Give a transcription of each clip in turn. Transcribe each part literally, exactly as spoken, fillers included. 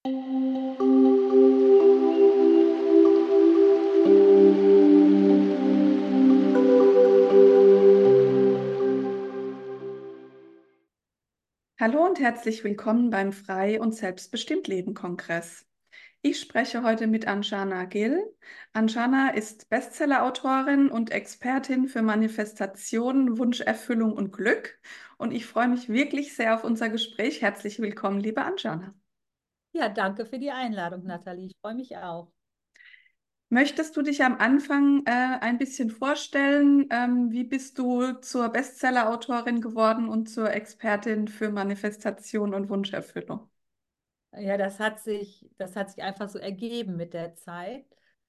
Hallo und herzlich willkommen beim Frei- und Selbstbestimmt-Leben-Kongress. Ich spreche heute mit Anjana Gill. Anjana ist Bestsellerautorin und Expertin für Manifestation, Wunscherfüllung und Glück. Und ich freue mich wirklich sehr auf unser Gespräch. Herzlich willkommen, liebe Anjana. Ja, danke für die Einladung, Nathalie. Ich freue mich auch. Möchtest du dich am Anfang äh, ein bisschen vorstellen? Ähm, wie bist du zur Bestsellerautorin geworden und zur Expertin für Manifestation und Wunscherfüllung? Ja, das hat sich, das hat sich einfach so ergeben mit der Zeit.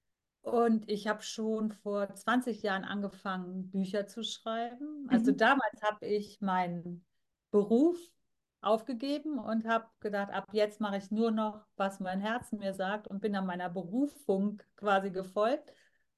Und ich habe schon vor zwanzig Jahren angefangen, Bücher zu schreiben. Also Mhm. damals habe ich meinen Beruf aufgegeben und habe gedacht, ab jetzt mache ich nur noch, was mein Herz mir sagt und bin dann meiner Berufung quasi gefolgt.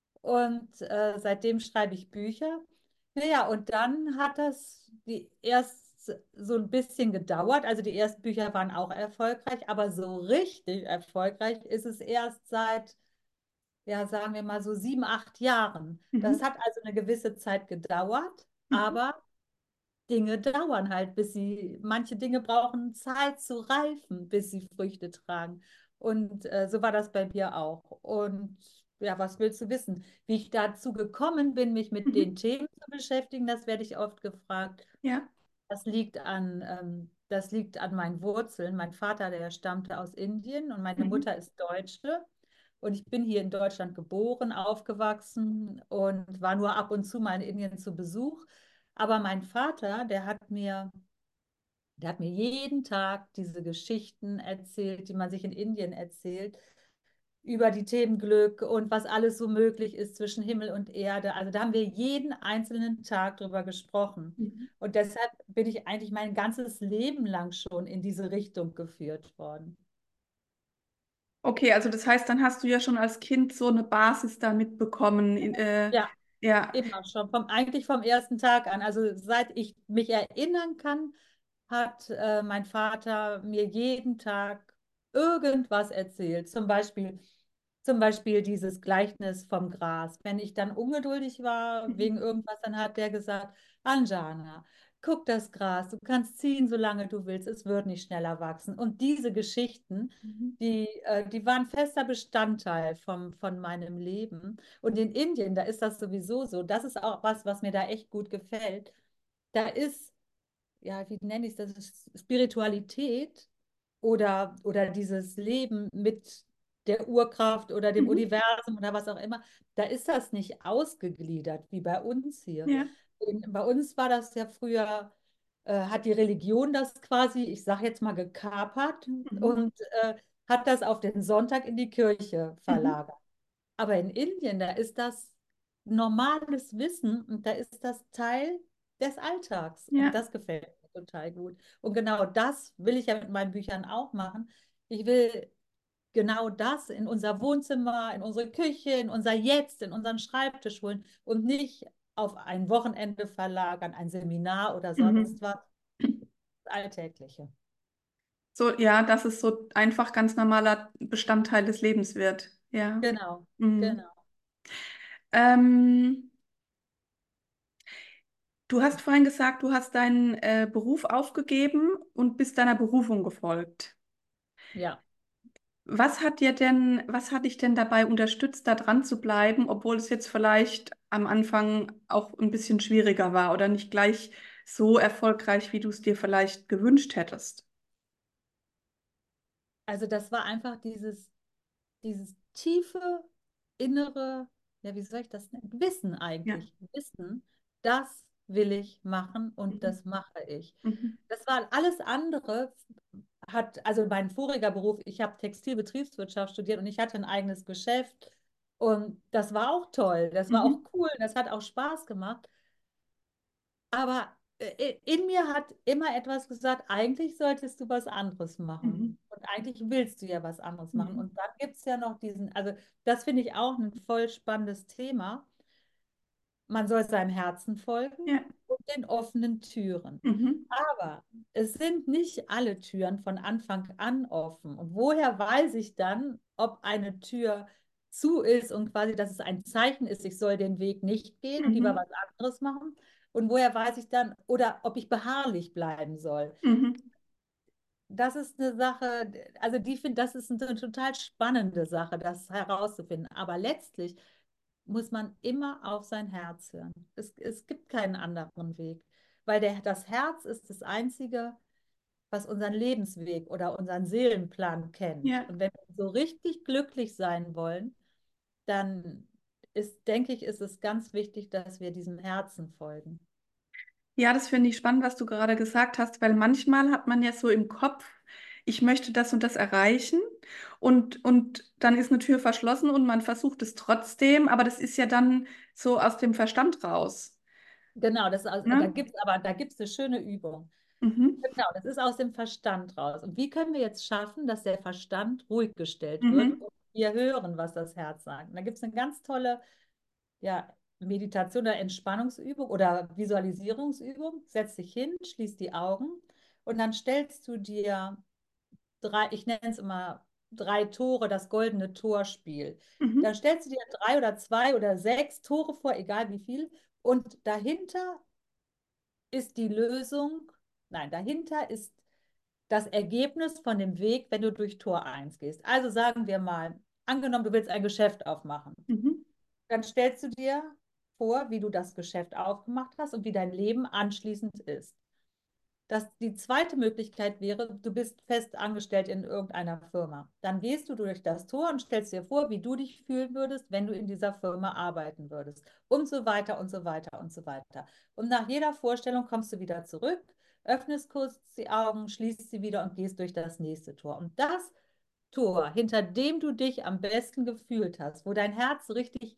Und äh, seitdem schreibe ich Bücher. Naja, und dann hat das die erst so ein bisschen gedauert. Also die ersten Bücher waren auch erfolgreich, aber so richtig erfolgreich ist es erst seit, ja, sagen wir mal so sieben, acht Jahren. Das Mhm. hat also eine gewisse Zeit gedauert, Mhm. aber Dinge dauern halt, bis sie, manche Dinge brauchen Zeit zu reifen, bis sie Früchte tragen. Und äh, so war das bei mir auch. Und ja, was willst du wissen? Wie ich dazu gekommen bin, mich mit Mhm. den Themen zu beschäftigen, das werde ich oft gefragt. Ja. Das liegt an, ähm, das liegt an meinen Wurzeln. Mein Vater, der stammte aus Indien und meine Mhm. Mutter ist Deutsche. Und ich bin hier in Deutschland geboren, aufgewachsen und war nur ab und zu mal in Indien zu Besuch. Aber mein Vater, der hat mir, der hat mir jeden Tag diese Geschichten erzählt, die man sich in Indien erzählt, über die Themen Glück und was alles so möglich ist zwischen Himmel und Erde. Also da haben wir jeden einzelnen Tag drüber gesprochen. Mhm. Und deshalb bin ich eigentlich mein ganzes Leben lang schon in diese Richtung geführt worden. Okay, also das heißt, dann hast du ja schon als Kind so eine Basis da mitbekommen. In, äh, Ja, ja. immer schon, vom, eigentlich vom ersten Tag an. Also seit ich mich erinnern kann, hat äh, mein Vater mir jeden Tag irgendwas erzählt. Zum Beispiel, zum Beispiel dieses Gleichnis vom Gras. Wenn ich dann ungeduldig war Mhm. wegen irgendwas, dann hat der gesagt, Anjana, guck das Gras, du kannst ziehen, solange du willst, es wird nicht schneller wachsen. Und diese Geschichten, Mhm. die, äh, die waren fester Bestandteil vom, von meinem Leben. Und in Indien, da ist das sowieso so. Das ist auch was, was mir da echt gut gefällt. Da ist, ja, wie nenne ich das, Spiritualität oder, oder dieses Leben mit der Urkraft oder dem Mhm. Universum oder was auch immer, da ist das nicht ausgegliedert wie bei uns hier. Ja. In, bei uns war das ja früher, äh, hat die Religion das quasi, ich sage jetzt mal, gekapert Mhm. und äh, hat das auf den Sonntag in die Kirche Mhm. verlagert. Aber in Indien, da ist das normales Wissen und da ist das Teil des Alltags. Und Ja. das gefällt mir total gut. Und genau das will ich ja mit meinen Büchern auch machen. Ich will genau das in unser Wohnzimmer, in unsere Küche, in unser Jetzt, in unseren Schreibtisch holen und nicht auf ein Wochenende verlagern, ein Seminar oder Mhm. sonst was. Alltägliche. So, ja, dass es so einfach ganz normaler Bestandteil des Lebens wird. Ja. Genau, Mhm. genau. Ähm, Du hast vorhin gesagt, du hast deinen äh, Beruf aufgegeben und bist deiner Berufung gefolgt. Ja. Was hat dir denn, was hat dich denn dabei unterstützt, da dran zu bleiben, obwohl es jetzt vielleicht am Anfang auch ein bisschen schwieriger war oder nicht gleich so erfolgreich, wie du es dir vielleicht gewünscht hättest? Also das war einfach dieses dieses tiefe innere, ja, wie soll ich das nennen? Wissen Ja. eigentlich. Wissen, das will ich machen und Mhm. das mache ich. Mhm. Das war alles andere, hat, also mein voriger Beruf, ich habe Textilbetriebswirtschaft studiert und ich hatte ein eigenes Geschäft und das war auch toll, das war auch Mhm. cool, das hat auch Spaß gemacht. Aber äh, in mir hat immer etwas gesagt, eigentlich solltest du was anderes Mhm. machen. Und eigentlich willst du ja was anderes machen. Mhm. Und dann gibt es ja noch diesen, also das finde ich auch ein voll spannendes Thema. Man soll seinem Herzen folgen Ja. den offenen Türen. Mhm. Aber es sind nicht alle Türen von Anfang an offen. Und woher weiß ich dann, ob eine Tür zu ist und quasi, dass es ein Zeichen ist, ich soll den Weg nicht gehen und lieber Mhm. was anderes machen? Und woher weiß ich dann, oder ob ich beharrlich bleiben soll? Mhm. Das ist eine Sache, also die finde, das ist eine total spannende Sache, das herauszufinden. Aber letztlich muss man immer auf sein Herz hören. Es, es gibt keinen anderen Weg, weil der, das Herz ist das Einzige, was unseren Lebensweg oder unseren Seelenplan kennt. Ja. Und wenn wir so richtig glücklich sein wollen, dann ist, denke ich, ist es ganz wichtig, dass wir diesem Herzen folgen. Ja, das finde ich spannend, was du gerade gesagt hast, weil manchmal hat man ja so im Kopf, ich möchte das und das erreichen und, und dann ist eine Tür verschlossen und man versucht es trotzdem, aber das ist ja dann so aus dem Verstand raus. Genau, das ist, aus- da Ne? gibt es aber da gibt's eine schöne Übung. Mhm. Genau, das ist aus dem Verstand raus. Und wie können wir jetzt schaffen, dass der Verstand ruhig gestellt wird Mhm. und wir hören, was das Herz sagt? Und da gibt es eine ganz tolle, ja, Meditation oder Entspannungsübung oder Visualisierungsübung. Setz dich hin, schließ die Augen und dann stellst du dir drei, ich nenne es immer drei Tore, das goldene Torspiel. Dann Mhm. stellst du dir drei oder zwei oder sechs Tore vor, egal wie viel, und dahinter ist die Lösung, nein, dahinter ist das Ergebnis von dem Weg, wenn du durch Tor eins gehst. Also sagen wir mal, angenommen, du willst ein Geschäft aufmachen. Mhm. Dann stellst du dir vor, wie du das Geschäft aufgemacht hast und wie dein Leben anschließend ist. Das, die zweite Möglichkeit wäre, du bist fest angestellt in irgendeiner Firma. Dann gehst du durch das Tor und stellst dir vor, wie du dich fühlen würdest, wenn du in dieser Firma arbeiten würdest. Und so weiter und so weiter und so weiter. Und nach jeder Vorstellung kommst du wieder zurück, öffnest kurz die Augen, schließt sie wieder und gehst durch das nächste Tor. Und das Tor, hinter dem du dich am besten gefühlt hast, wo dein Herz richtig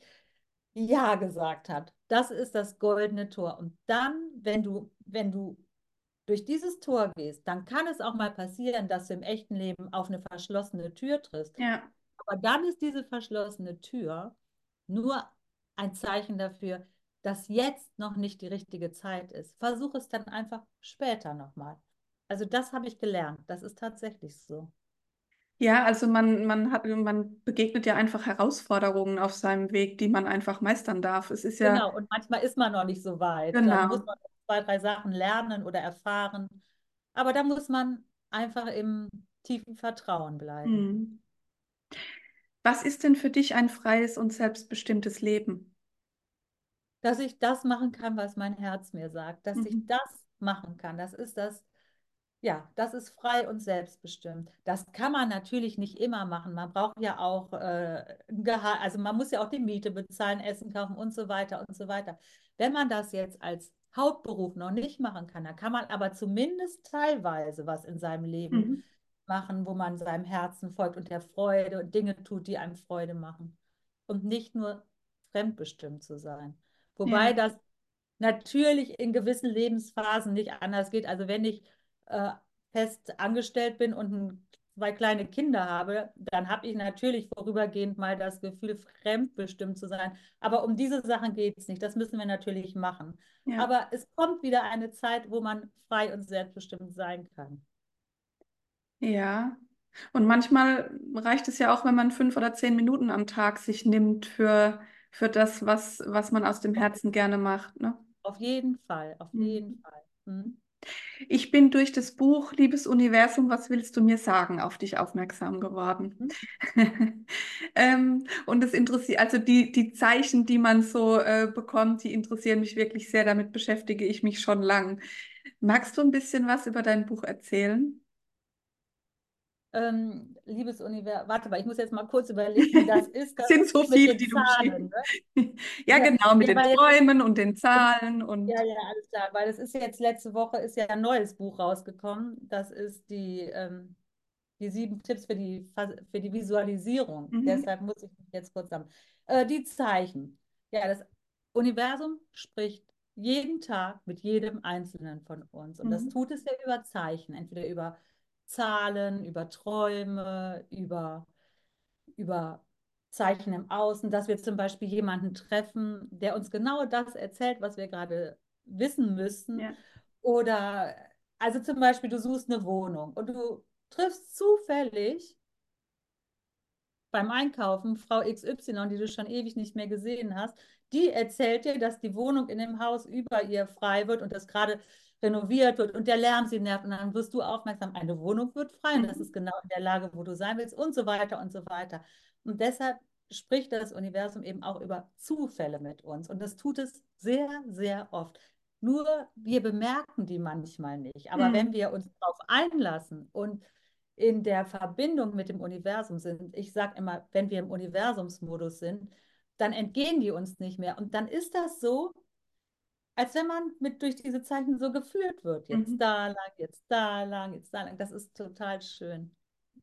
Ja gesagt hat, das ist das goldene Tor. Und dann, wenn du, wenn du durch dieses Tor gehst, dann kann es auch mal passieren, dass du im echten Leben auf eine verschlossene Tür triffst. Ja. Aber dann ist diese verschlossene Tür nur ein Zeichen dafür, dass jetzt noch nicht die richtige Zeit ist. Versuch es dann einfach später nochmal. Also das habe ich gelernt. Das ist tatsächlich so. Ja, also man, man hat, man begegnet ja einfach Herausforderungen auf seinem Weg, die man einfach meistern darf. Es ist ja, Genau, und manchmal ist man noch nicht so weit. Dann muss genau. man zwei, drei Sachen lernen oder erfahren. Aber da muss man einfach im tiefen Vertrauen bleiben. Hm. Was ist denn für dich ein freies und selbstbestimmtes Leben? Dass ich das machen kann, was mein Herz mir sagt, dass ich Mhm. das machen kann. Das ist das, ja, das ist frei und selbstbestimmt. Das kann man natürlich nicht immer machen. Man braucht ja auch äh, ein Gehalt, also man muss ja auch die Miete bezahlen, Essen kaufen und so weiter und so weiter. Wenn man das jetzt als Hauptberuf noch nicht machen kann, dann kann man aber zumindest teilweise was in seinem Leben Mhm. machen, wo man seinem Herzen folgt und der Freude und Dinge tut, die einem Freude machen. Und nicht nur fremdbestimmt zu sein. Wobei Ja. das natürlich in gewissen Lebensphasen nicht anders geht. Also wenn ich äh, fest angestellt bin und ein, zwei kleine Kinder habe, dann habe ich natürlich vorübergehend mal das Gefühl, fremdbestimmt zu sein. Aber um diese Sachen geht es nicht. Das müssen wir natürlich machen. Ja. Aber es kommt wieder eine Zeit, wo man frei und selbstbestimmt sein kann. Ja. Und manchmal reicht es ja auch, wenn man fünf oder zehn Minuten am Tag sich nimmt für, für das, was, was man aus dem Herzen gerne macht, ne? Auf jeden Fall, auf jeden Mhm. Fall. Hm? Ich bin durch das Buch Liebes Universum, was willst du mir sagen, auf dich aufmerksam geworden. Hm? Ähm, und es interessiert, also die, die Zeichen, die man so äh, bekommt, die interessieren mich wirklich sehr. Damit beschäftige ich mich schon lang. Magst du ein bisschen was über dein Buch erzählen? Ähm, liebes Universum, warte mal, ich muss jetzt mal kurz überlegen, wie das ist, Es das sind so mit viele, den die du Zahlen, beschrieben. ne? Ja, Ja, genau, mit ja, den weil jetzt ist, Träumen und den Zahlen ja, und. ja, alles klar, weil es ist jetzt letzte Woche ist ja ein neues Buch rausgekommen. Das ist die, ähm, die sieben Tipps für die, Fa- für die Visualisierung. Mhm. Deshalb muss ich mich jetzt kurz sagen. Äh, die Zeichen. Ja, das Universum spricht jeden Tag mit jedem Einzelnen von uns. Und das Mhm. tut es ja über Zeichen, entweder über Zahlen, über Träume, über über Zeichen im Außen, dass wir zum Beispiel jemanden treffen, der uns genau das erzählt, was wir gerade wissen müssen. Ja. Oder, also zum Beispiel, du suchst eine Wohnung und du triffst zufällig beim Einkaufen Frau X Y, die du schon ewig nicht mehr gesehen hast, die erzählt dir, dass die Wohnung in dem Haus über ihr frei wird und das gerade renoviert wird und der Lärm sie nervt. Und dann wirst du aufmerksam, eine Wohnung wird frei und das ist Mhm. genau in der Lage, wo du sein willst und so weiter und so weiter. Und deshalb spricht das Universum eben auch über Zufälle mit uns. Und das tut es sehr, sehr oft. Nur wir bemerken die manchmal nicht. Aber wenn Mhm. wir uns darauf einlassen und in der Verbindung mit dem Universum sind, ich sage immer, wenn wir im Universumsmodus sind, dann entgehen die uns nicht mehr. Und dann ist das so, als wenn man mit durch diese Zeichen so geführt wird. Jetzt Mhm. da lang, jetzt da lang, jetzt da lang. Das ist total schön.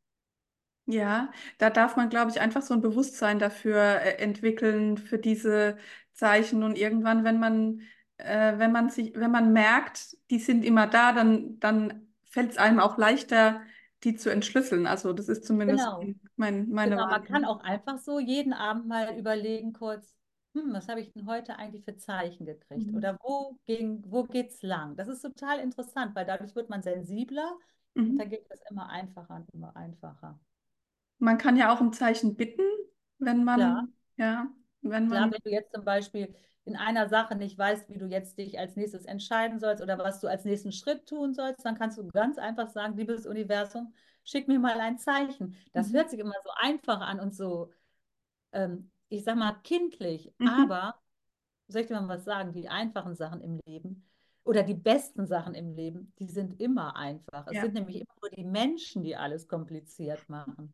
Ja, da darf man, glaube ich, einfach so ein Bewusstsein dafür äh, entwickeln, für diese Zeichen. Und irgendwann, wenn man, äh, wenn man sich, wenn man merkt, die sind immer da, dann, dann fällt es einem auch leichter, die zu entschlüsseln. Also das ist zumindest Genau. mein, meine Genau, man kann Wahrnehmung. auch einfach so jeden Abend mal überlegen kurz, hm, was habe ich denn heute eigentlich für Zeichen gekriegt? Mhm. Oder wo ging, wo geht's lang? Das ist total interessant, weil dadurch wird man sensibler und da Mhm. geht es immer einfacher und immer einfacher. Man kann ja auch um Zeichen bitten, wenn Klar. man, ja, wenn Klar, man, wenn du jetzt zum Beispiel in einer Sache nicht weißt, wie du jetzt dich als nächstes entscheiden sollst oder was du als nächsten Schritt tun sollst, dann kannst du ganz einfach sagen, liebes Universum, schick mir mal ein Zeichen. Das mhm. hört sich immer so einfach an und so, ähm, ich sag mal, kindlich, Mhm. aber soll ich dir mal was sagen? Die einfachen Sachen im Leben oder die besten Sachen im Leben, die sind immer einfach. Es Ja, sind nämlich immer nur die Menschen, die alles kompliziert machen.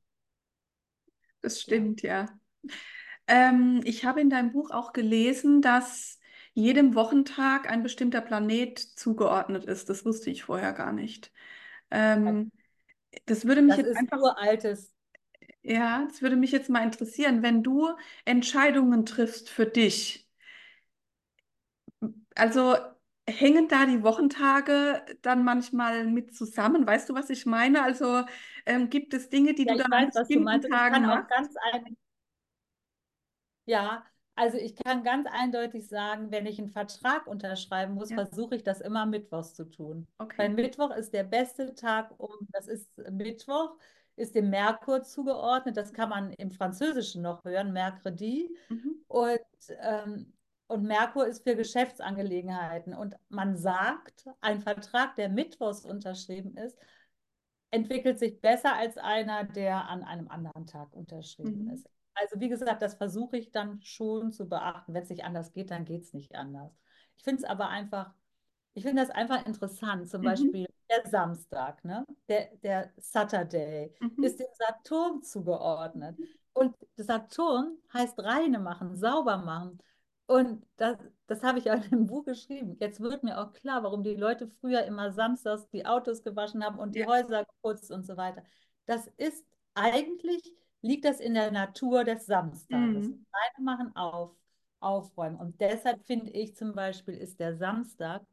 das Ja. stimmt, ja. Ähm, ich habe in deinem Buch auch gelesen, dass jedem Wochentag ein bestimmter Planet zugeordnet ist. Das wusste ich vorher gar nicht. Ähm, das würde mich Das jetzt ist einfach, uraltes. ja, das würde mich jetzt mal interessieren, wenn du Entscheidungen triffst für dich. Also hängen da die Wochentage dann manchmal mit zusammen? Weißt du, was ich meine? Also ähm, gibt es Dinge, die Ja, du ich dann an weiß, was du bestimmten meinst. Und ich Tagen kann auch machst? ganz ein, ja, also ich kann ganz eindeutig sagen, wenn ich einen Vertrag unterschreiben muss, Ja, versuche ich das immer mittwochs zu tun. Weil okay. Mittwoch ist der beste Tag, um, das ist Mittwoch, ist dem Merkur zugeordnet. Das kann man im Französischen noch hören, Mercredi. Mhm. Und, ähm, und Merkur ist für Geschäftsangelegenheiten. Und man sagt, ein Vertrag, der mittwochs unterschrieben ist, entwickelt sich besser als einer, der an einem anderen Tag unterschrieben Mhm. ist. Also wie gesagt, das versuche ich dann schon zu beachten. Wenn es nicht anders geht, dann geht es nicht anders. Ich finde es aber einfach, ich finde das einfach interessant. Zum Mhm. Beispiel der Samstag, ne? Der, der Saturday Mhm. ist dem Saturn zugeordnet. Und Saturn heißt reine machen, sauber machen. Und das, das habe ich auch im Buch geschrieben. Jetzt wird mir auch klar, warum die Leute früher immer samstags die Autos gewaschen haben und die Ja. Häuser geputzt und so weiter. Das ist eigentlich, liegt das in der Natur des Samstages. Mhm. Reine machen, auf, aufräumen. Und deshalb finde ich zum Beispiel, ist der Samstag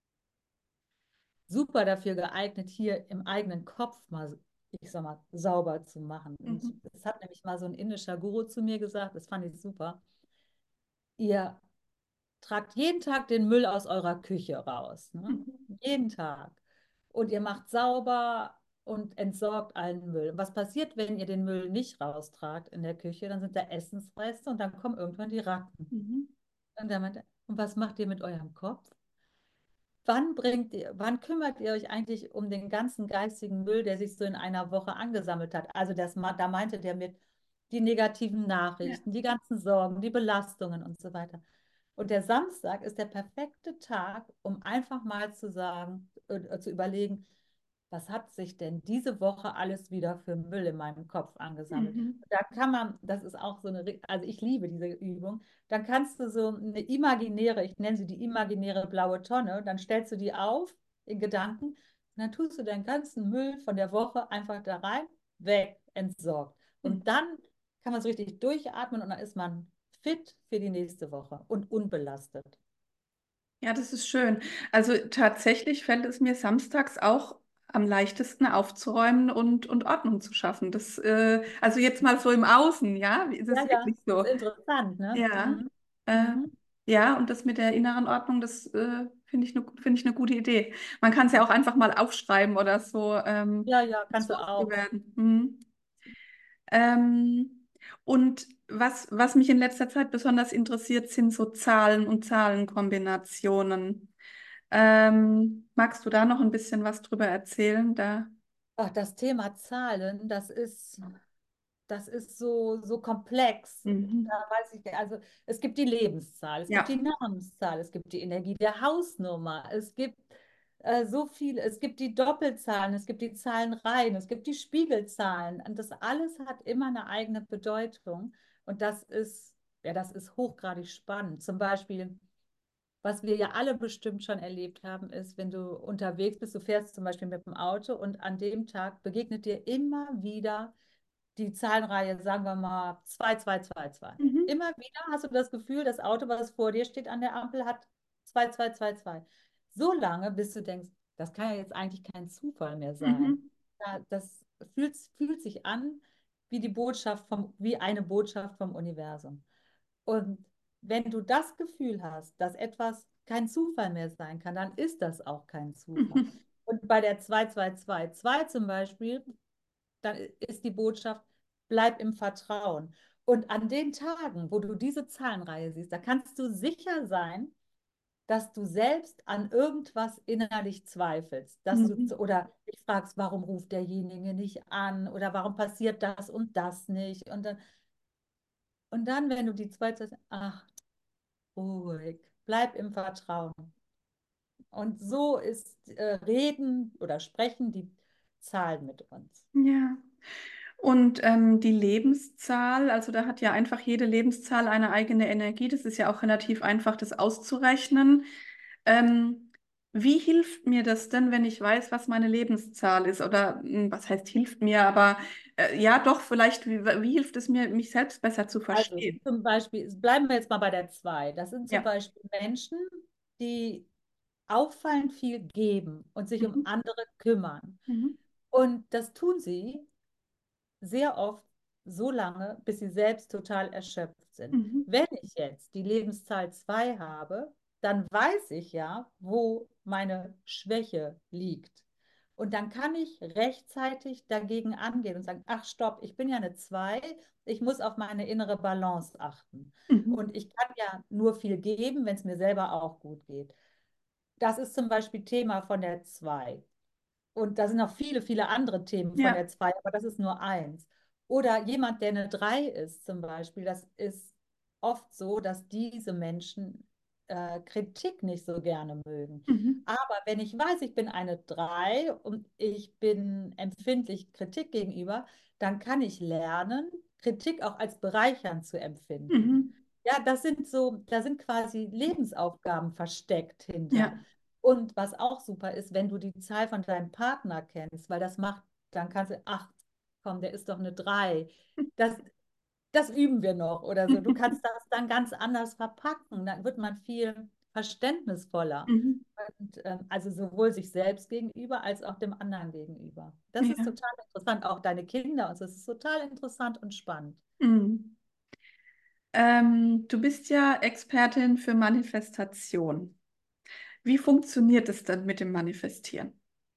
super dafür geeignet, hier im eigenen Kopf mal, ich sag mal, sauber zu machen. Und Mhm. das hat nämlich mal so ein indischer Guru zu mir gesagt, das fand ich super. Ihr tragt jeden Tag den Müll aus eurer Küche raus. Ne? Mhm. Jeden Tag. Und ihr macht sauber und entsorgt allen Müll. Was passiert, wenn ihr den Müll nicht raustragt in der Küche? Dann sind da Essensreste und dann kommen irgendwann die Ratten. Mhm. Und, dann meint er, und was macht ihr mit eurem Kopf? Wann bringt ihr, wann kümmert ihr euch eigentlich um den ganzen geistigen Müll, der sich so in einer Woche angesammelt hat? Also das, da meinte der mit die negativen Ja. Nachrichten, die ganzen Sorgen, die Belastungen und so weiter. Und der Samstag ist der perfekte Tag, um einfach mal zu sagen, äh, zu überlegen, was hat sich denn diese Woche alles wieder für Müll in meinem Kopf angesammelt? Mhm. Da kann man, das ist auch so eine, also ich liebe diese Übung, dann kannst du so eine imaginäre, ich nenne sie die imaginäre blaue Tonne, dann stellst du die auf in Gedanken und dann tust du deinen ganzen Müll von der Woche einfach da rein, weg, entsorgt. Mhm. Und dann kann man so richtig durchatmen und dann ist man fit für die nächste Woche und unbelastet. Ja, das ist schön. Also tatsächlich fällt es mir samstags auch am leichtesten aufzuräumen und, und Ordnung zu schaffen. Das, äh, also jetzt mal so im Außen, ja, ist Ja, es ja, wirklich ist so. interessant, ne? Ja. Mhm. Äh, Mhm. Ja, und das mit der inneren Ordnung, das äh, finde ich eine finde ich eine gute Idee. Man kann es ja auch einfach mal aufschreiben oder so, ähm, Ja, ja, kannst du so zu auch. werden. Mhm. Ähm, und was, was mich in letzter Zeit besonders interessiert, sind so Zahlen und Zahlenkombinationen. Ähm, magst du da noch ein bisschen was drüber erzählen? Da. Ach, das Thema Zahlen, das ist, das ist so, so komplex. Da Mhm. weiß ich, also es gibt die Lebenszahl, es gibt Ja. die Namenszahl, es gibt die Energie der Hausnummer, es gibt äh, so viel, es gibt die Doppelzahlen, es gibt die Zahlenreihen, es gibt die Spiegelzahlen. Und das alles hat immer eine eigene Bedeutung. Und das ist, ja, das ist hochgradig spannend. Zum Beispiel, was wir ja alle bestimmt schon erlebt haben, ist, wenn du unterwegs bist, du fährst zum Beispiel mit dem Auto und an dem Tag begegnet dir immer wieder die Zahlenreihe, sagen wir mal, zwei zwei zwei zwei. Mhm. Immer wieder hast du das Gefühl, das Auto, was vor dir steht an der Ampel, hat zwei zwei zwei zwei. So lange, bis du denkst, das kann ja jetzt eigentlich kein Zufall mehr sein. Mhm. Ja, das fühlt, fühlt sich an wie die Botschaft vom, wie eine Botschaft vom Universum. Und wenn du das Gefühl hast, dass etwas kein Zufall mehr sein kann, dann ist das auch kein Zufall. Mhm. Und bei der zwei zwei zwei zwei zum Beispiel, dann ist die Botschaft, bleib im Vertrauen. Und an den Tagen, wo du diese Zahlenreihe siehst, da kannst du sicher sein, dass du selbst an irgendwas innerlich zweifelst, dass du Mhm. oder dich fragst, warum ruft derjenige nicht an oder warum passiert das und das nicht und dann und dann, wenn du die zweite, ach, ruhig, bleib im Vertrauen. Und so ist äh, Reden oder Sprechen die Zahlen mit uns. Ja. Und ähm, die Lebenszahl, also da hat ja einfach jede Lebenszahl eine eigene Energie. Das ist ja auch relativ einfach, das auszurechnen. Ähm, wie hilft mir das denn, wenn ich weiß, was meine Lebenszahl ist? Oder hm, was heißt hilft mir? Aber äh, ja, doch, vielleicht, wie, wie hilft es mir, mich selbst besser zu Also verstehen? zum Beispiel, bleiben wir jetzt mal bei der zwei. Das sind zum Ja. Beispiel Menschen, die auffallend viel geben und sich um Mhm. andere kümmern. Mhm. Und das tun sie sehr oft so lange, bis sie selbst total erschöpft sind. Mhm. Wenn ich jetzt die Lebenszahl zwei habe, dann weiß ich ja, wo meine Schwäche liegt. Und dann kann ich rechtzeitig dagegen angehen und sagen, ach stopp, ich bin ja eine zwei, ich muss auf meine innere Balance achten. Mhm. Und ich kann ja nur viel geben, wenn es mir selber auch gut geht. Das ist zum Beispiel Thema von der zwei. Und da sind noch viele, viele andere Themen von Ja. der zwei, aber das ist nur eins. Oder jemand, der eine drei ist zum Beispiel, das ist oft so, dass diese Menschen äh, Kritik nicht so gerne mögen. Mhm. Aber wenn ich weiß, ich bin eine drei und ich bin empfindlich Kritik gegenüber, dann kann ich lernen, Kritik auch als bereichernd zu empfinden. Mhm. Ja, das sind so, da sind quasi Lebensaufgaben versteckt hinter. Ja. Und was auch super ist, wenn du die Zahl von deinem Partner kennst, weil das macht, dann kannst du, ach, komm, der ist doch eine drei. Das, das üben wir noch oder so. Du kannst das dann ganz anders verpacken. Dann wird man viel verständnisvoller. Mhm. Und, ähm, also sowohl sich selbst gegenüber als auch dem anderen gegenüber. Das ist Ja. total interessant. Auch deine Kinder und so. Das ist total interessant und spannend. Mhm. Ähm, du bist ja Expertin für Manifestation. Wie funktioniert es dann mit dem Manifestieren?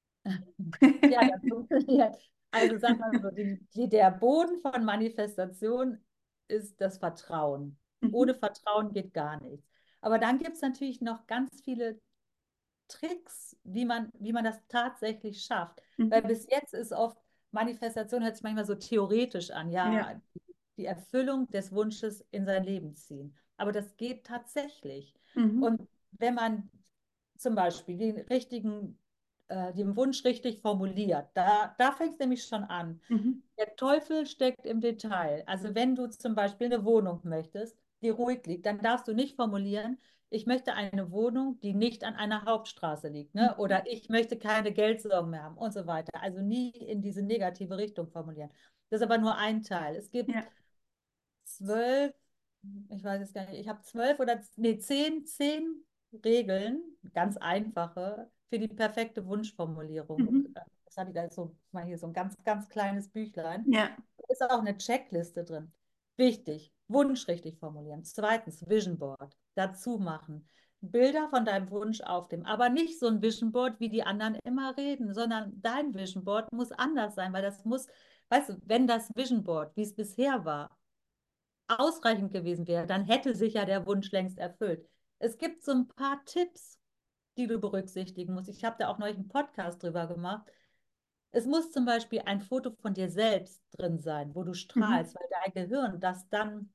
Ja, das funktioniert. Also sag mal so, die, die, der Boden von Manifestation ist das Vertrauen. Ohne Mhm. Vertrauen geht gar nichts. Aber dann gibt es natürlich noch ganz viele Tricks, wie man, wie man das tatsächlich schafft. Weil Mhm. bis jetzt ist oft, Manifestation hört sich manchmal so theoretisch an, Ja. ja, die Erfüllung des Wunsches in sein Leben ziehen. Aber das geht tatsächlich. Mhm. Und wenn man zum Beispiel den richtigen, äh, den Wunsch richtig formuliert, da, da fängt es nämlich schon an. Mhm. Der Teufel steckt im Detail. Also wenn du zum Beispiel eine Wohnung möchtest, die ruhig liegt, dann darfst du nicht formulieren, ich möchte eine Wohnung, die nicht an einer Hauptstraße liegt, ne? Mhm. Oder ich möchte keine Geldsorgen mehr haben und so weiter. Also nie in diese negative Richtung formulieren. Das ist aber nur ein Teil. Es gibt Ja. zwölf, ich weiß es gar nicht, ich habe zwölf oder nee, zehn, zehn Regeln, ganz einfache, für die perfekte Wunschformulierung. Und Mhm. äh, das habe ich da so, mal hier so ein ganz, ganz kleines Büchlein. Ja. Da ist auch eine Checkliste drin. Wichtig, Wunsch richtig formulieren. Zweitens, Vision Board dazu machen. Bilder von deinem Wunsch aufnehmen, aber nicht so ein Vision Board, wie die anderen immer reden, sondern dein Vision Board muss anders sein, weil das muss, weißt du, wenn das Vision Board, wie es bisher war, ausreichend gewesen wäre, dann hätte sich ja der Wunsch längst erfüllt. Es gibt so ein paar Tipps, die du berücksichtigen musst. Ich habe da auch neulich einen Podcast drüber gemacht. Es muss zum Beispiel ein Foto von dir selbst drin sein, wo du Mhm. strahlst, weil dein Gehirn das dann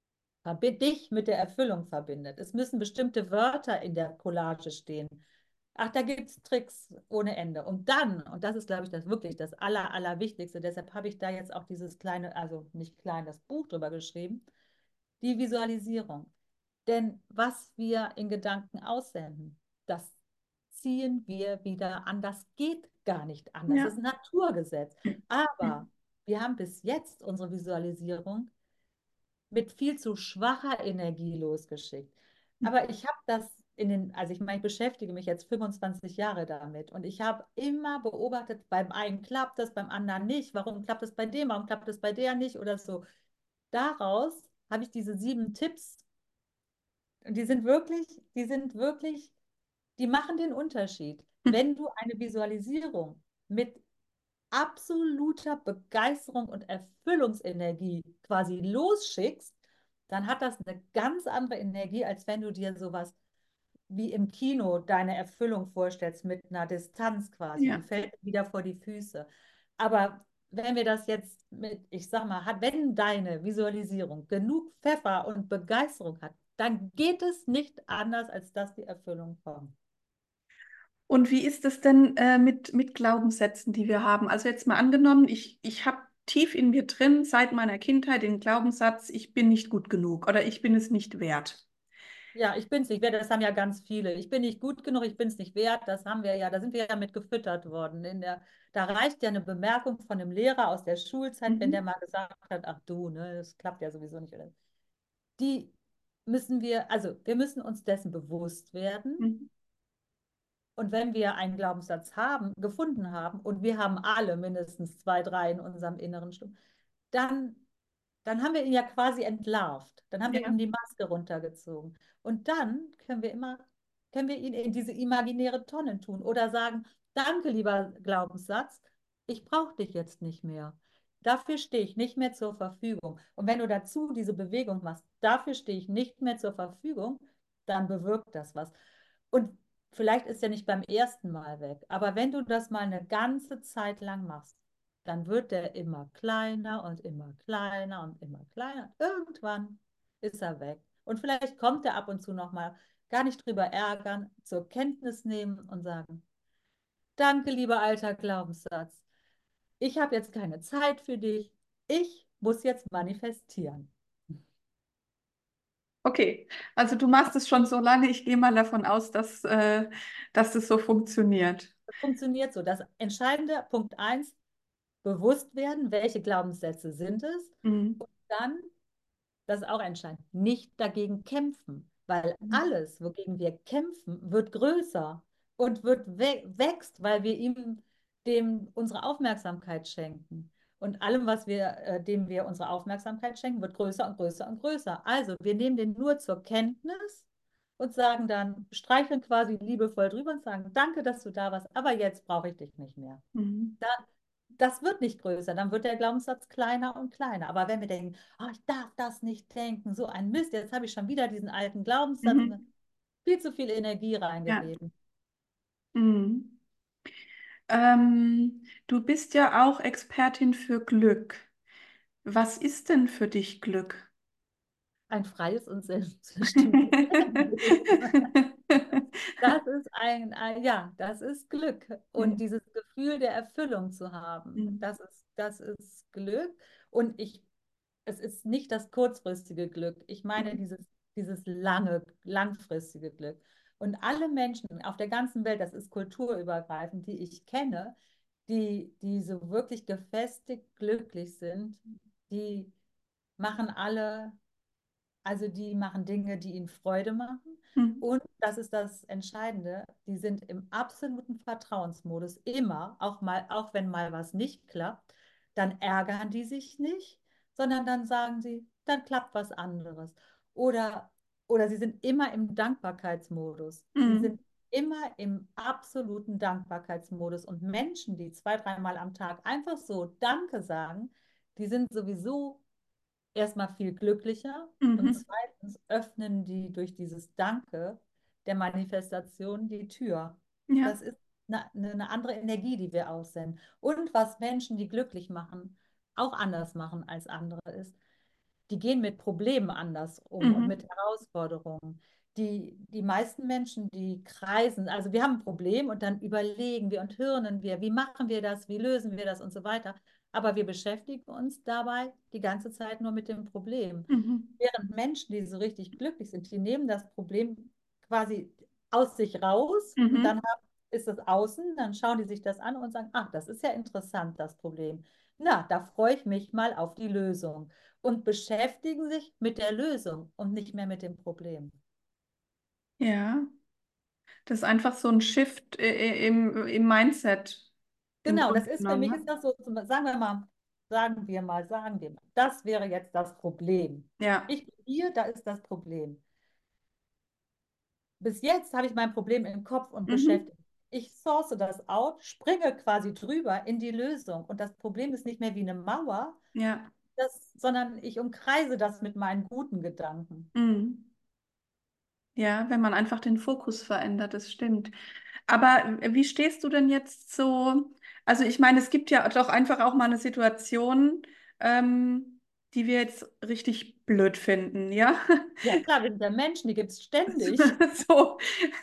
dich mit der Erfüllung verbindet. Es müssen bestimmte Wörter in der Collage stehen. Ach, da gibt es Tricks ohne Ende. Und dann, und das ist, glaube ich, das wirklich das Aller, Allerwichtigste, deshalb habe ich da jetzt auch dieses kleine, also nicht klein, das Buch drüber geschrieben, die Visualisierung. Denn was wir in Gedanken aussenden, das ziehen wir wieder an. Das geht gar nicht anders. Das Ja. ist ein Naturgesetz. Aber wir haben bis jetzt unsere Visualisierung mit viel zu schwacher Energie losgeschickt. Aber ich habe das in den, also ich meine, ich beschäftige mich jetzt fünfundzwanzig Jahre damit und ich habe immer beobachtet, beim einen klappt das, beim anderen nicht. Warum klappt das bei dem, warum klappt das bei der nicht oder so. Daraus habe ich diese sieben Tipps und die sind wirklich, die sind wirklich, die machen den Unterschied. Wenn du eine Visualisierung mit absoluter Begeisterung und Erfüllungsenergie quasi losschickst, dann hat das eine ganz andere Energie, als wenn du dir sowas wie im Kino deine Erfüllung vorstellst mit einer Distanz quasi. Die Ja. fällt wieder vor die Füße. Aber wenn wir das jetzt mit, ich sag mal, hat, wenn deine Visualisierung genug Pfeffer und Begeisterung hat, dann geht es nicht anders, als dass die Erfüllung kommt. Und wie ist es denn äh, mit, mit Glaubenssätzen, die wir haben? Also jetzt mal angenommen, ich, ich habe tief in mir drin seit meiner Kindheit den Glaubenssatz, ich bin nicht gut genug oder ich bin es nicht wert. Ja, ich bin es nicht wert, das haben ja ganz viele. Ich bin nicht gut genug, ich bin es nicht wert, das haben wir ja, da sind wir ja mit gefüttert worden. In der, da reicht ja eine Bemerkung von einem Lehrer aus der Schulzeit, wenn der Mhm. mal gesagt hat, ach du, ne, das klappt ja sowieso nicht. Oder? Die müssen wir, also wir müssen uns dessen bewusst werden. Mhm. Und wenn wir einen Glaubenssatz haben, gefunden haben, und wir haben alle mindestens zwei, drei in unserem inneren Stimmen, dann dann haben wir ihn ja quasi entlarvt. Dann haben wir Ja. ihm die Maske runtergezogen. Und dann können wir immer, können wir ihn in diese imaginäre Tonne tun oder sagen, danke, lieber Glaubenssatz, ich brauche dich jetzt nicht mehr. Dafür stehe ich nicht mehr zur Verfügung. Und wenn du dazu diese Bewegung machst, dafür stehe ich nicht mehr zur Verfügung, dann bewirkt das was. Und vielleicht ist er nicht beim ersten Mal weg, aber wenn du das mal eine ganze Zeit lang machst, dann wird der immer kleiner und immer kleiner und immer kleiner. Irgendwann ist er weg. Und vielleicht kommt er ab und zu nochmal, gar nicht drüber ärgern, zur Kenntnis nehmen und sagen, danke, lieber alter Glaubenssatz. Ich habe jetzt keine Zeit für dich. Ich muss jetzt manifestieren. Okay, also du machst es schon so lange, ich gehe mal davon aus, dass, äh, dass es so funktioniert. Das funktioniert so. Das entscheidende Punkt eins, bewusst werden, welche Glaubenssätze sind es. Mhm. Und dann, das ist auch entscheidend, nicht dagegen kämpfen, weil Mhm. alles, wogegen wir kämpfen, wird größer und wird wä wächst, weil wir ihm dem unsere Aufmerksamkeit schenken. Und allem, was wir, äh, dem wir unsere Aufmerksamkeit schenken, wird größer und größer und größer. Also, wir nehmen den nur zur Kenntnis und sagen dann, streicheln quasi liebevoll drüber und sagen, danke, dass du da warst, aber jetzt brauche ich dich nicht mehr. Mhm. Da, das wird nicht größer, dann wird der Glaubenssatz kleiner und kleiner. Aber wenn wir denken, oh, ich darf das nicht denken, so ein Mist, jetzt habe ich schon wieder diesen alten Glaubenssatz und Mhm. viel zu viel Energie Ja. reingegeben. Mhm. Ähm, du bist ja auch Expertin für Glück. Was ist denn für dich Glück? Ein freies und selbstbestimmtes Leben. Das ist ein, ein, ja, das ist Glück. Und Mhm. dieses Gefühl der Erfüllung zu haben, das ist, das ist Glück. Und ich, es ist nicht das kurzfristige Glück. Ich meine Mhm. dieses, dieses lange, langfristige Glück. Und alle Menschen auf der ganzen Welt, das ist kulturübergreifend, die ich kenne, die, die so wirklich gefestigt glücklich sind, die machen alle, also die machen Dinge, die ihnen Freude machen. Mhm. Und das ist das Entscheidende, die sind im absoluten Vertrauensmodus immer, auch mal, auch wenn mal was nicht klappt, dann ärgern die sich nicht, sondern dann sagen sie, dann klappt was anderes. Oder, oder sie sind immer im Dankbarkeitsmodus. Sie Mhm. sind immer im absoluten Dankbarkeitsmodus. Und Menschen, die zwei, dreimal am Tag einfach so Danke sagen, die sind sowieso erstmal viel glücklicher und Mhm. zweitens öffnen die durch dieses Danke der Manifestation die Tür. Ja. Das ist eine, eine andere Energie, die wir aussenden. Und was Menschen, die glücklich machen, auch anders machen als andere ist, die gehen mit Problemen anders um und Mhm. mit Herausforderungen. Die, die meisten Menschen, die kreisen, also wir haben ein Problem und dann überlegen wir und hirnen wir, wie machen wir das, wie lösen wir das und so weiter. Aber wir beschäftigen uns dabei die ganze Zeit nur mit dem Problem. Mhm. Während Menschen, die so richtig glücklich sind, die nehmen das Problem quasi aus sich raus und dann Mhm. haben, ist es außen, dann schauen die sich das an und sagen, ach, das ist ja interessant, das Problem. Na, da freue ich mich mal auf die Lösung und beschäftigen sich mit der Lösung und nicht mehr mit dem Problem. Ja. Das ist einfach so ein Shift äh, im, im Mindset im Genau, Grunde das ist für genommen. mich, Ne? ist das so, sagen wir mal, sagen wir mal, sagen wir mal, das wäre jetzt das Problem. Ja. Ich bin hier, da ist das Problem. Bis jetzt habe ich mein Problem im Kopf und Mhm. beschäftigt. Ich source das out, springe quasi drüber in die Lösung. Und das Problem ist nicht mehr wie eine Mauer, Ja. das, sondern ich umkreise das mit meinen guten Gedanken. Mhm. Ja, wenn man einfach den Fokus verändert, das stimmt. Aber wie stehst du denn jetzt so? Also ich meine, es gibt ja doch einfach auch mal eine Situation, ähm, die wir jetzt richtig blöd finden, ja? Ja, klar, wir sind ja Menschen, die gibt es ständig. So.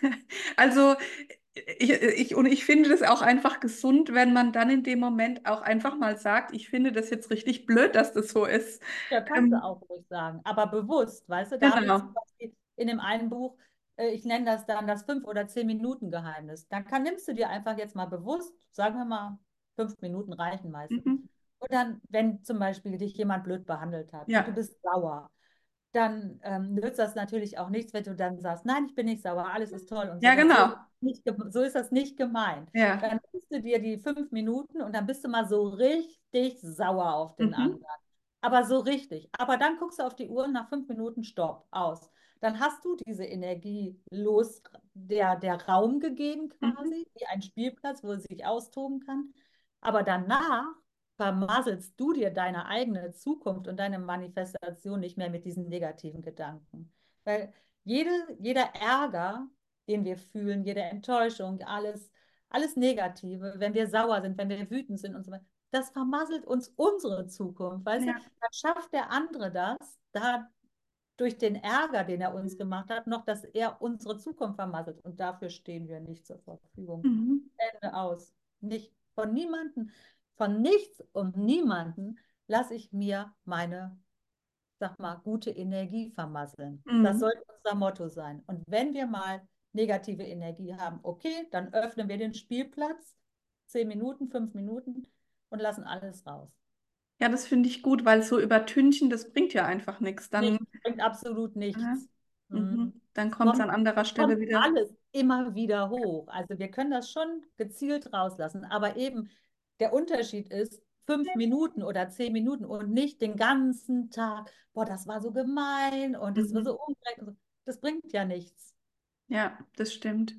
Also ich, ich, und ich finde das auch einfach gesund, wenn man dann in dem Moment auch einfach mal sagt, ich finde das jetzt richtig blöd, dass das so ist. Ja, kannst du Ähm, auch ruhig sagen, aber bewusst, weißt du, da habe ich zum genau. Beispiel in dem einen Buch, äh, ich nenne das dann das fünf- oder zehn-Minuten-Geheimnis. Dann kann, nimmst du dir einfach jetzt mal bewusst, sagen wir mal, fünf Minuten reichen meistens. Mhm. Und dann, wenn zum Beispiel dich jemand blöd behandelt hat und du Ja. bist sauer, dann ähm, nützt das natürlich auch nichts, wenn du dann sagst, nein, ich bin nicht sauer, alles ist toll und Ja, sowas. So ist, genau. nicht, so ist das nicht gemeint. Ja. Dann nimmst du dir die fünf Minuten und dann bist du mal so richtig sauer auf den Mhm. anderen. Aber so richtig. Aber dann guckst du auf die Uhr und nach fünf Minuten Stopp, aus. Dann hast du diese Energie los, der, der Raum gegeben Mhm. quasi, wie ein Spielplatz, wo sie sich austoben kann. Aber danach vermasselst du dir deine eigene Zukunft und deine Manifestation nicht mehr mit diesen negativen Gedanken. Weil jede, jeder Ärger, den wir fühlen, jede Enttäuschung, alles, alles Negative, wenn wir sauer sind, wenn wir wütend sind und so weiter, das vermasselt uns unsere Zukunft. Weißt du, Ja. dann schafft der andere das, da durch den Ärger, den er uns gemacht hat, noch, dass er unsere Zukunft vermasselt. Und dafür stehen wir nicht zur Verfügung. Mhm. Ende aus. Nicht von niemanden, von nichts und niemanden lasse ich mir meine, sag mal, gute Energie vermasseln. Das Mhm. sollte unser Motto sein. Und wenn wir mal negative Energie haben, okay, dann öffnen wir den Spielplatz, zehn Minuten, fünf Minuten und lassen alles raus. Ja, das finde ich gut, weil so übertünchen, das bringt ja einfach nichts. Dann, Nichts, bringt absolut aha. nichts. Mhm. Mhm. Dann Es kommt es kommt, an anderer es Stelle kommt wieder. alles immer wieder hoch. Also wir können das schon gezielt rauslassen, aber eben der Unterschied ist fünf Minuten oder zehn Minuten und nicht den ganzen Tag. Boah, das war so gemein und das war Mhm. so ungerecht. und so. Das bringt ja nichts. Ja, das stimmt.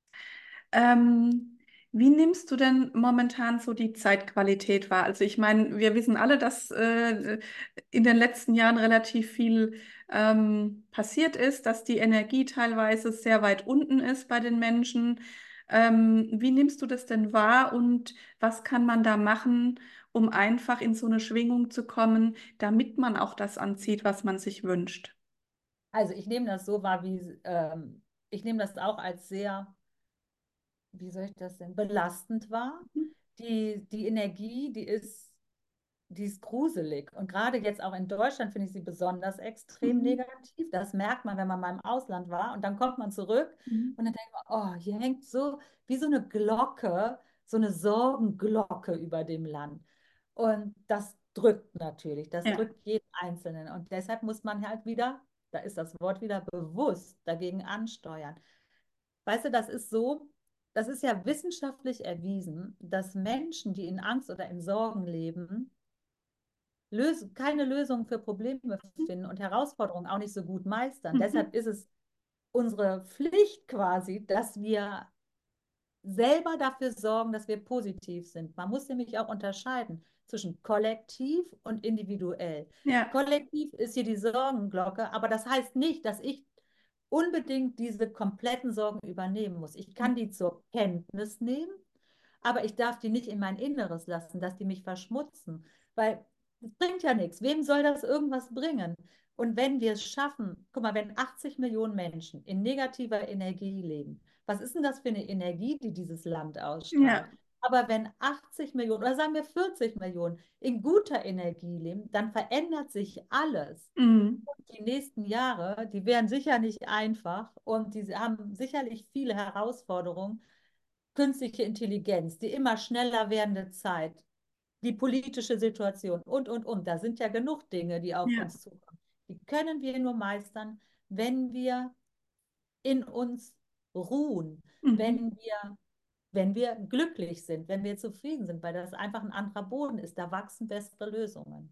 Ähm, wie nimmst du denn momentan so die Zeitqualität wahr? Also ich meine, wir wissen alle, dass äh, in den letzten Jahren relativ viel ähm, passiert ist, dass die Energie teilweise sehr weit unten ist bei den Menschen. Ähm, wie nimmst du das denn wahr und was kann man da machen, um einfach in so eine Schwingung zu kommen, damit man auch das anzieht, was man sich wünscht? Also ich nehme das so wahr, wie ähm, ich nehme das auch als sehr, wie soll ich das denn, belastend wahr. Die, die Energie, die ist die ist gruselig. Und gerade jetzt auch in Deutschland finde ich sie besonders extrem Mhm. negativ. Das merkt man, wenn man mal im Ausland war. Und dann kommt man zurück Mhm. und dann denkt man, oh, hier hängt so wie so eine Glocke, so eine Sorgenglocke über dem Land. Und das drückt natürlich, das Ja. drückt jeden Einzelnen. Und deshalb muss man halt wieder, da ist das Wort wieder bewusst dagegen ansteuern. Weißt du, das ist so, das ist ja wissenschaftlich erwiesen, dass Menschen, die in Angst oder in Sorgen leben, Lös keine Lösung für Probleme finden und Herausforderungen auch nicht so gut meistern. Mhm. Deshalb ist es unsere Pflicht quasi, dass wir selber dafür sorgen, dass wir positiv sind. Man muss nämlich auch unterscheiden zwischen kollektiv und individuell. Ja. Kollektiv ist hier die Sorgenglocke, aber das heißt nicht, dass ich unbedingt diese kompletten Sorgen übernehmen muss. Ich kann die zur Kenntnis nehmen, aber ich darf die nicht in mein Inneres lassen, dass die mich verschmutzen, weil es bringt ja nichts. Wem soll das irgendwas bringen? Und wenn wir es schaffen, guck mal, wenn achtzig Millionen Menschen in negativer Energie leben, was ist denn das für eine Energie, die dieses Land ausstrahlt? Ja. Aber wenn achtzig Millionen oder sagen wir vierzig Millionen in guter Energie leben, dann verändert sich alles. Mhm. Die nächsten Jahre, die werden sicher nicht einfach und die haben sicherlich viele Herausforderungen. Künstliche Intelligenz, die immer schneller werdende Zeit, die politische Situation und, und, und. Da sind ja genug Dinge, die auf Ja. uns zukommen. Die können wir nur meistern, wenn wir in uns ruhen, Mhm. wenn wir, wenn wir glücklich sind, wenn wir zufrieden sind, weil das einfach ein anderer Boden ist. Da wachsen bessere Lösungen.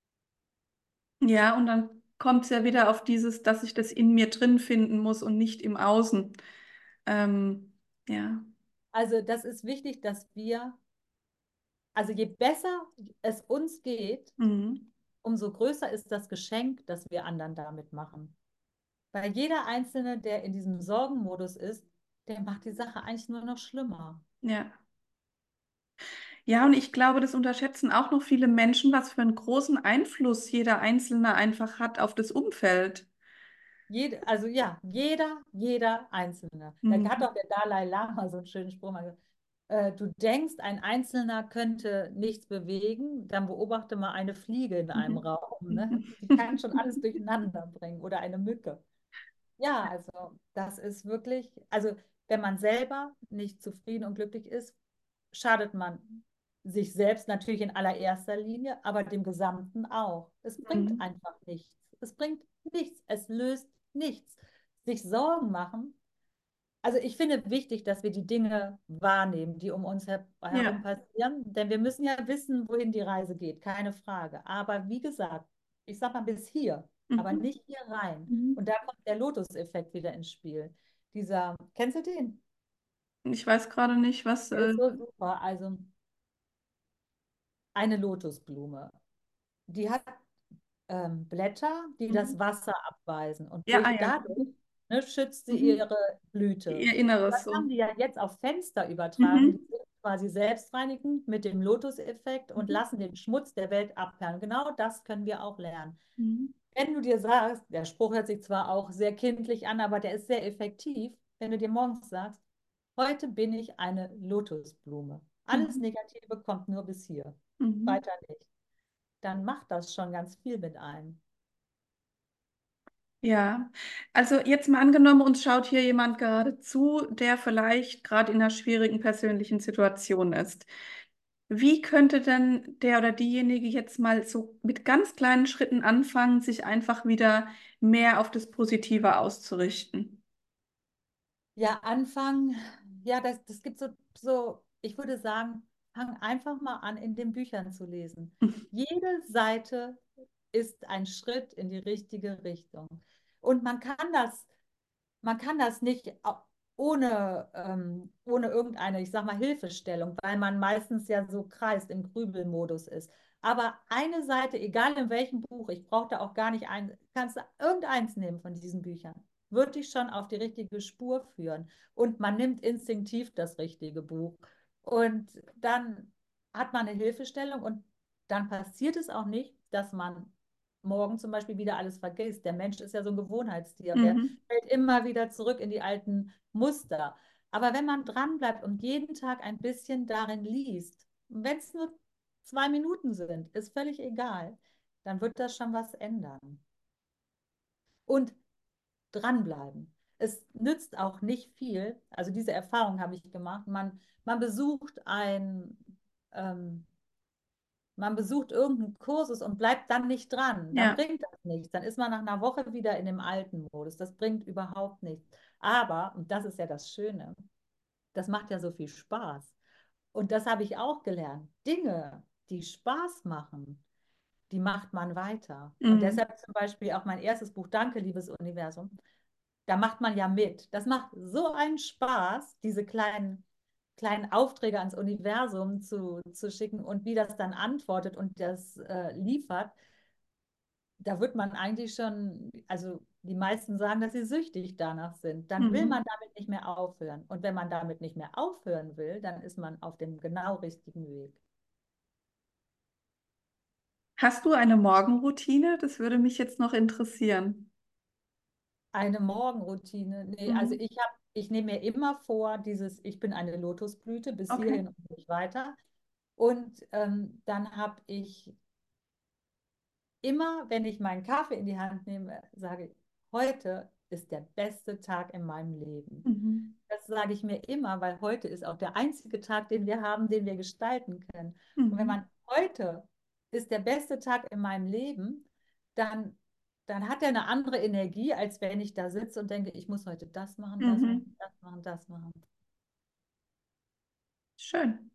Ja, und dann kommt es ja wieder auf dieses, dass ich das in mir drin finden muss und nicht im Außen. Ähm, ja. Also das ist wichtig, dass wir, also je besser es uns geht, Mhm. umso größer ist das Geschenk, das wir anderen damit machen. Weil jeder Einzelne, der in diesem Sorgenmodus ist, der macht die Sache eigentlich nur noch schlimmer. Ja. Ja, und ich glaube, das unterschätzen auch noch viele Menschen, was für einen großen Einfluss jeder Einzelne einfach hat auf das Umfeld. Jede, also ja, jeder, jeder Einzelne. Da hat Mhm. auch der Dalai Lama so einen schönen Spruch mal gesagt. Äh, du denkst, ein Einzelner könnte nichts bewegen, dann beobachte mal eine Fliege in einem Mhm. Raum. Ne? Die kann schon alles durcheinander bringen oder eine Mücke. Ja, also das ist wirklich, also wenn man selber nicht zufrieden und glücklich ist, schadet man sich selbst natürlich in allererster Linie, aber dem Gesamten auch. Es bringt Mhm. einfach nichts. Es bringt nichts. Es löst nichts. Sich Sorgen machen. Also ich finde wichtig, dass wir die Dinge wahrnehmen, die um uns her herum Ja. passieren, denn wir müssen ja wissen, wohin die Reise geht, keine Frage. Aber wie gesagt, ich sag mal bis hier, aber Mhm. nicht hier rein. Mhm. Und da kommt der Lotus-Effekt wieder ins Spiel. Dieser, kennst du den? Ich weiß gerade nicht, was. Der Äh, ist so super. Also eine Lotusblume, die hat ähm, Blätter, die mhm. das Wasser abweisen. Und Ja, ah durch, ja. dadurch ne, schützt sie Mhm. ihre Blüte. Ihr Inneres Das so. haben die ja jetzt auf Fenster übertragen. Die Mhm. sind quasi selbstreinigend mit dem Lotus-Effekt und Mhm. lassen den Schmutz der Welt abperlen. Genau das können wir auch lernen. Mhm. Wenn du dir sagst, der Spruch hört sich zwar auch sehr kindlich an, aber der ist sehr effektiv, wenn du dir morgens sagst, heute bin ich eine Lotusblume. Alles Mhm. Negative kommt nur bis hier, Mhm. weiter nicht. Dann macht das schon ganz viel mit einem. Ja, also jetzt mal angenommen, uns schaut hier jemand gerade zu, der vielleicht gerade in einer schwierigen persönlichen Situation ist. Wie könnte denn der oder diejenige jetzt mal so mit ganz kleinen Schritten anfangen, sich einfach wieder mehr auf das Positive auszurichten? Ja, Anfang, ja, das, das gibt so, so, ich würde sagen, fang einfach mal an, in den Büchern zu lesen. Jede Seite ist ein Schritt in die richtige Richtung. Und man kann das, man kann das nicht au- ohne, ähm, ohne irgendeine, ich sag mal, Hilfestellung, weil man meistens ja so kreist, im Grübelmodus ist. Aber eine Seite, egal in welchem Buch, ich brauche da auch gar nicht ein, kannst du irgendeins nehmen von diesen Büchern, wird dich schon auf die richtige Spur führen. Und man nimmt instinktiv das richtige Buch. Und dann hat man eine Hilfestellung und dann passiert es auch nicht, dass man morgen zum Beispiel wieder alles vergisst. Der Mensch ist ja so ein Gewohnheitstier. Wir Mhm. fällt immer wieder zurück in die alten Muster. Aber wenn man dranbleibt und jeden Tag ein bisschen darin liest, wenn es nur zwei Minuten sind, ist völlig egal, dann wird das schon was ändern. Und dranbleiben. Es nützt auch nicht viel, also diese Erfahrung habe ich gemacht, man, man besucht ein, ähm, man besucht irgendeinen Kursus und bleibt dann nicht dran, dann Ja. bringt das nichts. Dann ist man nach einer Woche wieder in dem alten Modus. Das bringt überhaupt nichts. Aber, und das ist ja das Schöne, das macht ja so viel Spaß. Und das habe ich auch gelernt. Dinge, die Spaß machen, die macht man weiter. Und Mhm. deshalb zum Beispiel auch mein erstes Buch, Danke, liebes Universum, da macht man ja mit. Das macht so einen Spaß, diese kleinen, kleinen Aufträge ans Universum zu, zu schicken und wie das dann antwortet und das äh, liefert. Da wird man eigentlich schon, also die meisten sagen, dass sie süchtig danach sind. Dann will Mhm. man damit nicht mehr aufhören. Und wenn man damit nicht mehr aufhören will, dann ist man auf dem genau richtigen Weg. Hast du eine Morgenroutine? Das würde mich jetzt noch interessieren. Eine Morgenroutine. Nee, also Mhm. ich habe, ich nehme mir immer vor, dieses, ich bin eine Lotusblüte bis Okay. hierhin und nicht weiter. Und ähm, dann habe ich immer, wenn ich meinen Kaffee in die Hand nehme, sage ich, heute ist der beste Tag in meinem Leben. Mhm. Das sage ich mir immer, weil heute ist auch der einzige Tag, den wir haben, den wir gestalten können. Und wenn Mhm. man heute ist der beste Tag in meinem Leben, dann, dann hat er eine andere Energie, als wenn ich da sitze und denke, ich muss heute das machen, das machen, Mhm. das machen, das machen. Schön.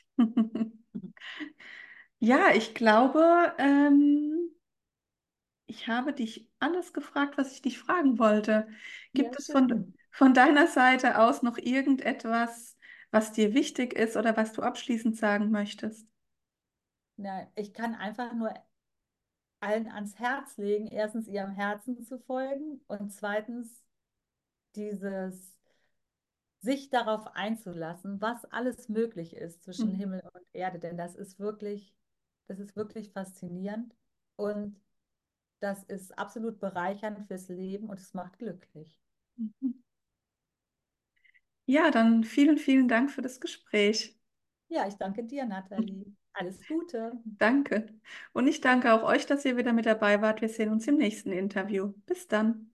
Ja, ich glaube, ähm, ich habe dich alles gefragt, was ich dich fragen wollte. Ja, Gibt es von, schön. von deiner Seite aus noch irgendetwas, was dir wichtig ist oder was du abschließend sagen möchtest? Ja, ich kann einfach nur allen ans Herz legen, erstens ihrem Herzen zu folgen und zweitens dieses sich darauf einzulassen, was alles möglich ist zwischen Mhm. Himmel und Erde, denn das ist wirklich, das ist wirklich faszinierend und das ist absolut bereichernd fürs Leben und es macht glücklich. Mhm. Ja, dann vielen, vielen Dank für das Gespräch. Ja, ich danke dir, Nathalie. Alles Gute. Danke. Und ich danke auch euch, dass ihr wieder mit dabei wart. Wir sehen uns im nächsten Interview. Bis dann.